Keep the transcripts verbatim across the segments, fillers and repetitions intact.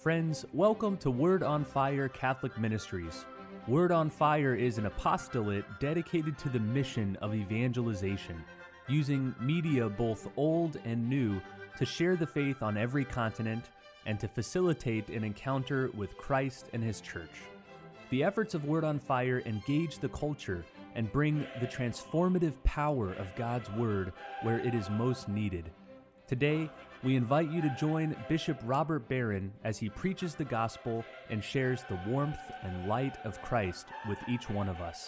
Friends, welcome to Word on Fire Catholic Ministries. Word on Fire is an apostolate dedicated to the mission of evangelization, using media both old and new to share the faith on every continent and to facilitate an encounter with Christ and His Church. The efforts of Word on Fire engage the culture and bring the transformative power of God's Word where it is most needed. Today, we invite you to join Bishop Robert Barron as he preaches the gospel and shares the warmth and light of Christ with each one of us.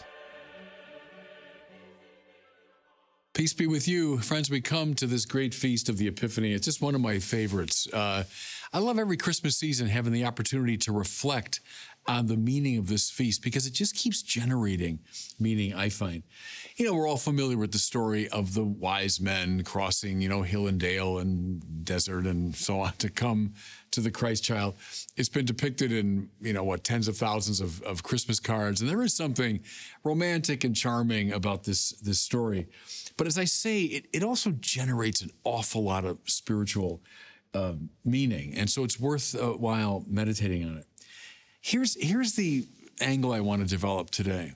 Peace be with you. Friends, we come to this great feast of the Epiphany. It's just one of my favorites. Uh, I love every Christmas season having the opportunity to reflect on the meaning of this feast because it just keeps generating meaning, I find. You know, we're all familiar with the story of the wise men crossing, you know, hill and dale and desert and so on to come to the Christ child. It's been depicted in, you know, what, tens of thousands of, of Christmas cards. And there is something romantic and charming about this, this story. But as I say, it, it also generates an awful lot of spiritual uh, meaning. And so it's worthwhile meditating on it. Here's, here's the angle I want to develop today.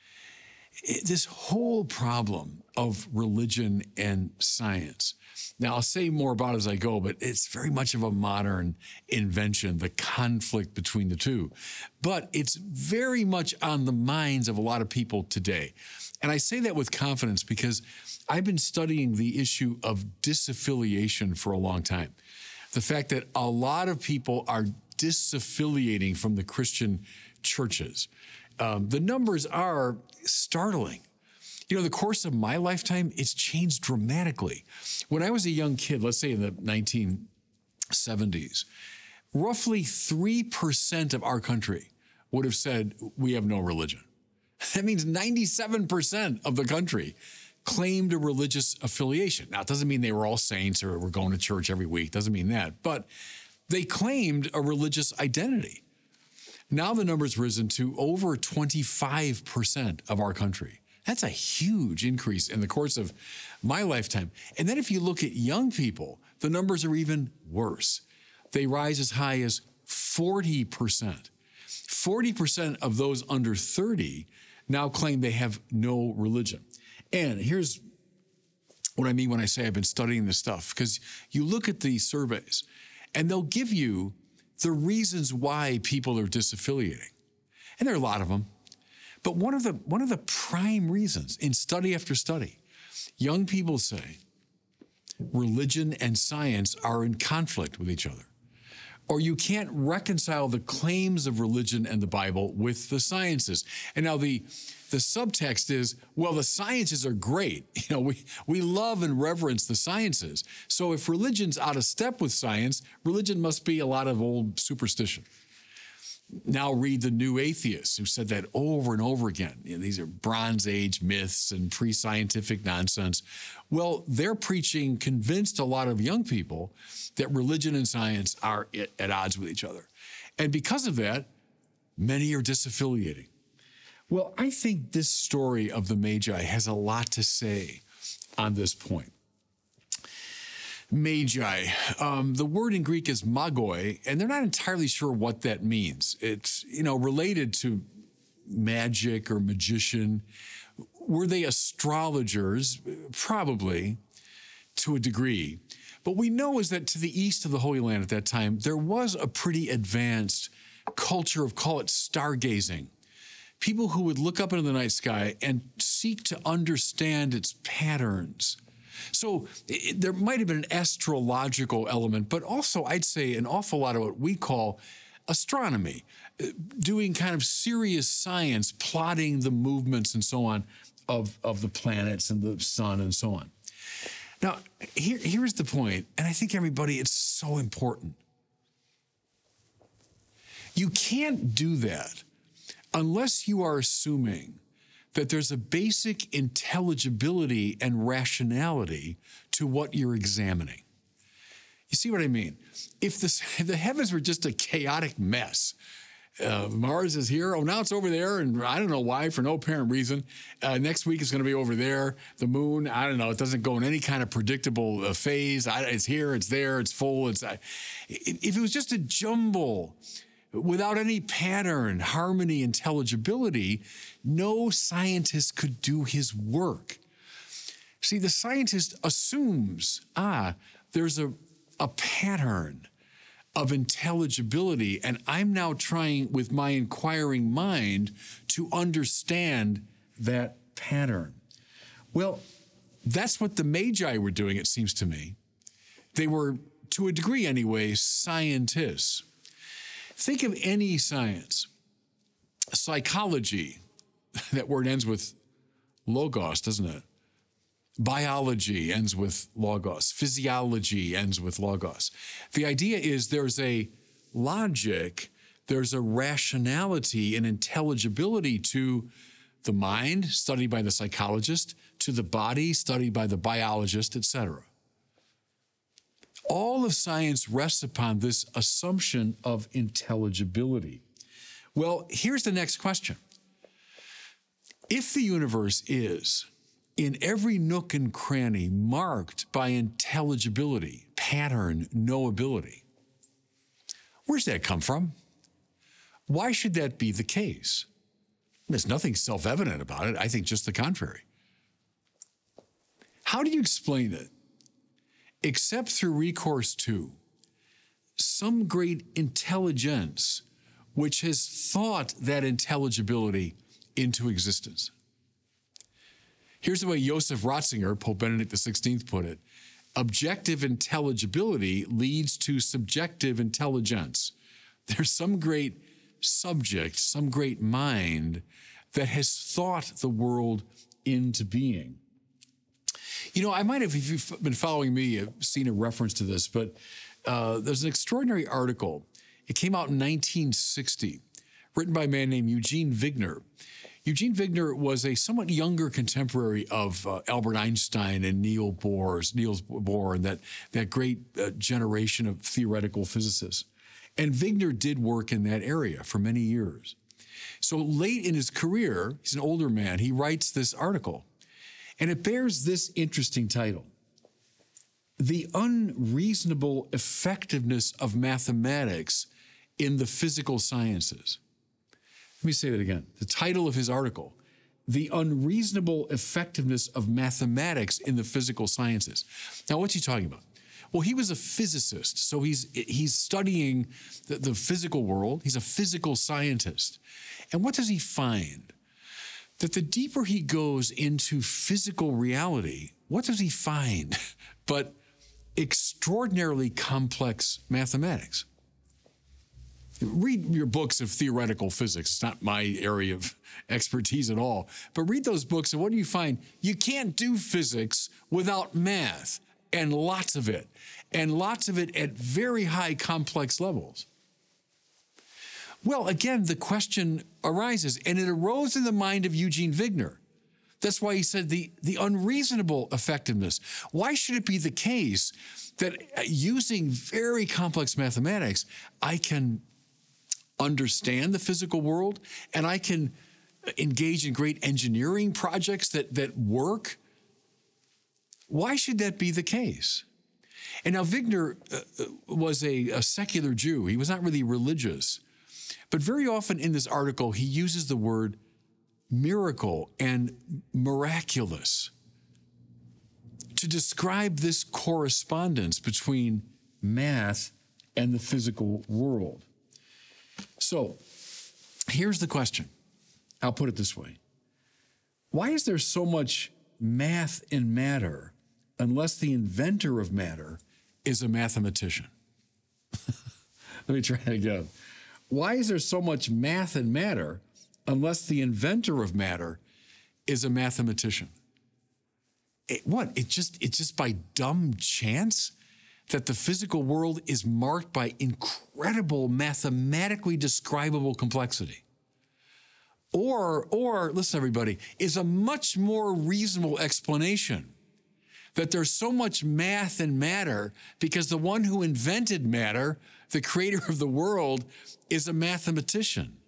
It, this whole problem of religion and science. Now, I'll say more about it as I go, but it's very much of a modern invention, the conflict between the two. But it's very much on the minds of a lot of people today. And I say that with confidence because I've been studying the issue of disaffiliation for a long time. The fact that a lot of people are disaffiliating from the Christian churches. Um, the numbers are startling. You know, the course of my lifetime, it's changed dramatically. When I was a young kid, let's say in the nineteen seventies, roughly three percent of our country would have said, we have no religion. That means ninety-seven percent of the country claimed a religious affiliation. Now, it doesn't mean they were all saints or were going to church every week. Doesn't mean that. But they claimed a religious identity. Now the number's risen to over twenty-five percent of our country. That's a huge increase in the course of my lifetime. And then if you look at young people, the numbers are even worse. They rise as high as forty percent. forty percent of those under thirty now claim they have no religion. And here's what I mean when I say I've been studying this stuff, because you look at the surveys and they'll give you the reasons why people are disaffiliating. And there are a lot of them. But one of the one of the prime reasons in study after study, young people say religion and science are in conflict with each other. Or you can't reconcile the claims of religion and the Bible with the sciences. And now the the subtext is, well, the sciences are great. You know, we, we love and reverence the sciences. So if religion's out of step with science, religion must be a lot of old superstition. Now read the New Atheists, who said that over and over again. You know, these are Bronze Age myths and pre-scientific nonsense. Well, they're preaching, convinced a lot of young people that religion and science are at, at odds with each other. And because of that, many are disaffiliating. Well, I think this story of the Magi has a lot to say on this point. Magi. Um, the word in Greek is magoi, and they're not entirely sure what that means. It's, you know, related to magic or magician. Were they astrologers? Probably, to a degree. But we know is that to the east of the Holy Land at that time, there was a pretty advanced culture of, call it stargazing. People who would look up into the night sky and seek to understand its patterns. So it, there might have been an astrological element, but also I'd say an awful lot of what we call astronomy, doing kind of serious science, plotting the movements and so on of, of the planets and the sun and so on. Now, here, here's the point, and I think everybody, it's so important. You can't do that unless you are assuming that there's a basic intelligibility and rationality to what you're examining. You see what I mean? If, this, if the heavens were just a chaotic mess, uh, Mars is here. Oh, now it's over there, and I don't know why, for no apparent reason. Uh, next week it's going to be over there. The moon, I don't know. It doesn't go in any kind of predictable uh, phase. I, it's here, it's there, it's full. It's uh, if it was just a jumble without any pattern, harmony, intelligibility, no scientist could do his work. See, the scientist assumes, ah, there's a, a pattern of intelligibility, and I'm now trying with my inquiring mind to understand that pattern. Well, that's what the Magi were doing, it seems to me. They were, to a degree anyway, scientists. Think of any science. Psychology, that word ends with logos, doesn't it? Biology ends with logos. Physiology ends with logos. The idea is there's a logic, there's a rationality and intelligibility to the mind, studied by the psychologist, to the body, studied by the biologist, et cetera. All of science rests upon this assumption of intelligibility. Well, here's the next question. If the universe is, in every nook and cranny, marked by intelligibility, pattern, knowability, where's that come from? Why should that be the case? There's nothing self-evident about it. I think just the contrary. How do you explain it? Except through recourse to some great intelligence which has thought that intelligibility into existence. Here's the way Joseph Ratzinger, Pope Benedict the sixteenth, put it. Objective intelligibility leads to subjective intelligence. There's some great subject, some great mind that has thought the world into being. You know, I might have, if you've been following me, I've seen a reference to this, but uh, there's an extraordinary article. It came out in nineteen sixty, written by a man named Eugene Wigner. Eugene Wigner was a somewhat younger contemporary of uh, Albert Einstein and Niels Bohr, Niels Bohr, and that, that great uh, generation of theoretical physicists. And Wigner did work in that area for many years. So late in his career, he's an older man, he writes this article. And it bears this interesting title: The Unreasonable Effectiveness of Mathematics in the Physical Sciences. Let me say that again. The title of his article, The Unreasonable Effectiveness of Mathematics in the Physical Sciences. Now, what's he talking about? Well, he was a physicist, so he's he's studying the, the physical world. He's a physical scientist. And what does he find? That the deeper he goes into physical reality, what does he find but extraordinarily complex mathematics? Read your books of theoretical physics. It's not my area of expertise at all. But read those books, and what do you find? You can't do physics without math, and lots of it, and lots of it at very high complex levels. Well, again, the question arises, and it arose in the mind of Eugene Wigner. That's why he said the, the unreasonable effectiveness. Why should it be the case that using very complex mathematics, I can understand the physical world and I can engage in great engineering projects that, that work? Why should that be the case? And now Wigner uh, was a, a secular Jew. He was not really religious. But very often in this article, he uses the word miracle and miraculous to describe this correspondence between math and the physical world. So here's the question. I'll put it this way. Why is there so much math in matter unless the inventor of matter is a mathematician? Let me try it again. Why is there so much math in matter unless the inventor of matter is a mathematician? It, what? It just, it's just by dumb chance that the physical world is marked by incredible mathematically describable complexity? Or, or, listen, everybody, is a much more reasonable explanation that there's so much math and matter because the one who invented matter the creator of the world, is a mathematician.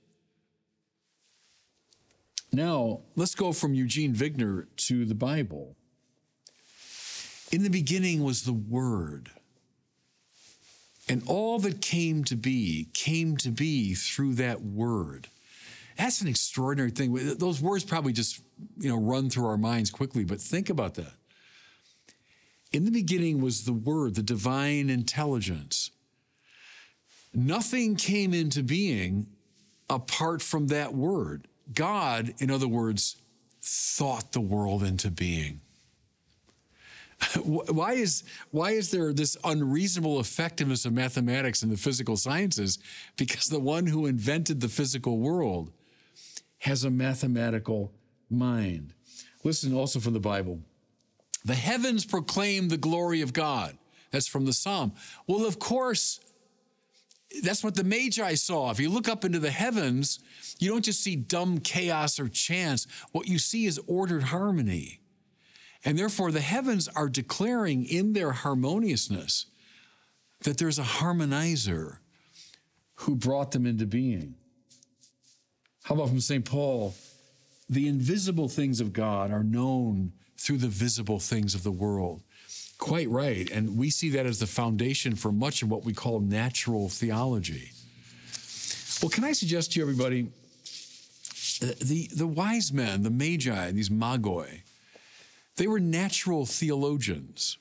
Now, let's go from Eugene Wigner to the Bible. In the beginning was the Word, and all that came to be came to be through that Word. That's an extraordinary thing. Those words probably just, you know, run through our minds quickly, but think about that. In the beginning was the Word, the divine intelligence. Nothing came into being apart from that Word. God, in other words, thought the world into being. Why is, why is there this unreasonable effectiveness of mathematics in the physical sciences? Because the one who invented the physical world has a mathematical mind. Listen also from the Bible. The heavens proclaim the glory of God. That's from the Psalm. Well, of course, that's what the Magi saw. If you look up into the heavens, you don't just see dumb chaos or chance. What you see is ordered harmony. And therefore, the heavens are declaring in their harmoniousness that there's a harmonizer who brought them into being. How about from Saint Paul? The invisible things of God are known through the visible things of the world. Quite right. And we see that as the foundation for much of what we call natural theology. Well, can I suggest to you, everybody, the, the wise men, the Magi, these magoi, they were natural theologians.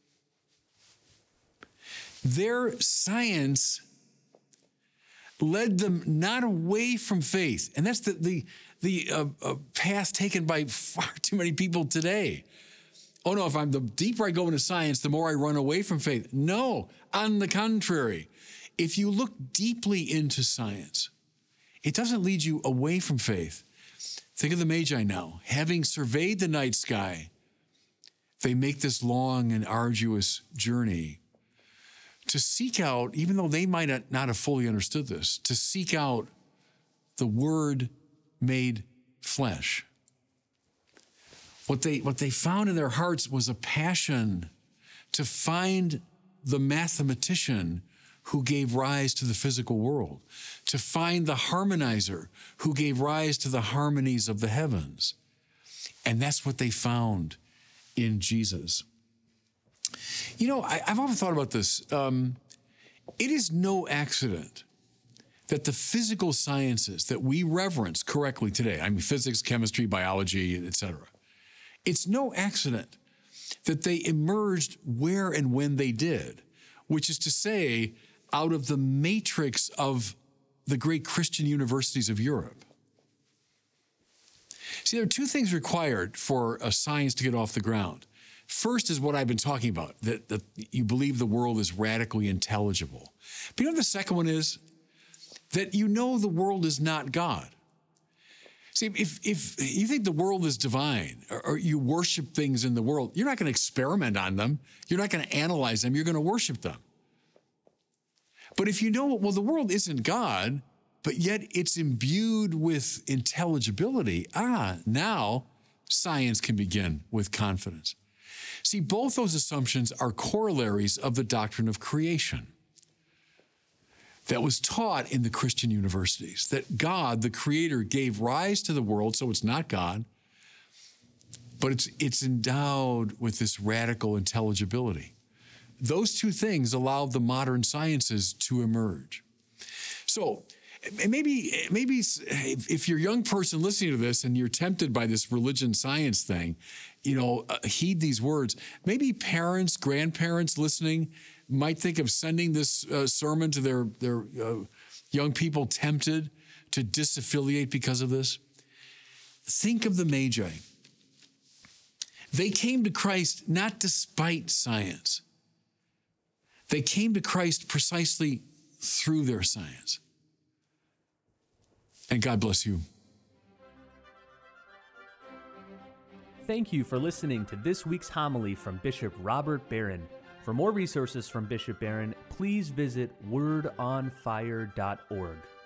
Their science led them not away from faith. And that's the, the, the uh, uh, path taken by far too many people today. Oh, no, if I'm the deeper I go into science, the more I run away from faith. No, on the contrary. If you look deeply into science, it doesn't lead you away from faith. Think of the Magi now. Having surveyed the night sky, they make this long and arduous journey to seek out, even though they might not have fully understood this, to seek out the Word made flesh. What they, what they found in their hearts was a passion to find the mathematician who gave rise to the physical world, to find the harmonizer who gave rise to the harmonies of the heavens. And that's what they found in Jesus. You know, I, I've often thought about this. Um, it is no accident that the physical sciences that we reverence correctly today, I mean, physics, chemistry, biology, et cetera, it's no accident that they emerged where and when they did, which is to say, out of the matrix of the great Christian universities of Europe. See, there are two things required for a science to get off the ground. First is what I've been talking about, that, that you believe the world is radically intelligible. But you know what the second one is? That you know the world is not God. See, if, if you think the world is divine, or, or you worship things in the world, you're not going to experiment on them. You're not going to analyze them. You're going to worship them. But if you know, well, the world isn't God, but yet it's imbued with intelligibility, ah, now science can begin with confidence. See, both those assumptions are corollaries of the doctrine of creation that was taught in the Christian universities, that God, the Creator, gave rise to the world, so it's not God, but it's, it's endowed with this radical intelligibility. Those two things allowed the modern sciences to emerge. So maybe, maybe if you're a young person listening to this and you're tempted by this religion science thing, you know, uh, heed these words. Maybe parents, grandparents listening might think of sending this uh, sermon to their, their uh, young people tempted to disaffiliate because of this. Think of the Magi. They came to Christ not despite science. They came to Christ precisely through their science. And God bless you. Thank you for listening to this week's homily from Bishop Robert Barron. For more resources from Bishop Barron, please visit word on fire dot org.